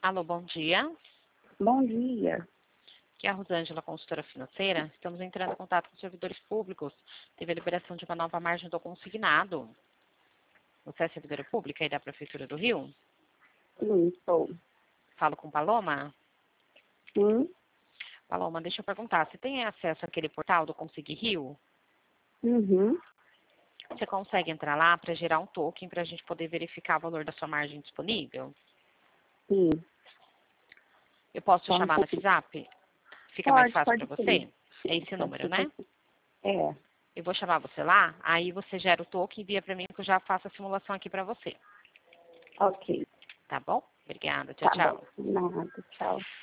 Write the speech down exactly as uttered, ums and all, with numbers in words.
Alô, bom dia. Bom dia. Aqui é a Rosângela, consultora financeira. Estamos entrando em contato com os servidores públicos. Teve a liberação de uma nova margem do consignado. Você é servidora pública aí da Prefeitura do Rio? Sim, sou. Falo com Paloma? Sim. Paloma, deixa eu perguntar. Você tem acesso àquele portal do Consegui Rio? Uhum. Você consegue entrar lá para gerar um token para a gente poder verificar o valor da sua margem disponível? Sim. Eu posso te Só um chamar no pouquinho. WhatsApp? Fica mais Pode, fácil pode para você? sim. É esse o Pode número, ser né? assim. É. Eu vou chamar você lá, aí você gera o token e envia para mim que eu já faço a simulação aqui para você. Ok. Tá bom? Obrigada. Tchau, Tá bom. tchau. Nada. Tchau.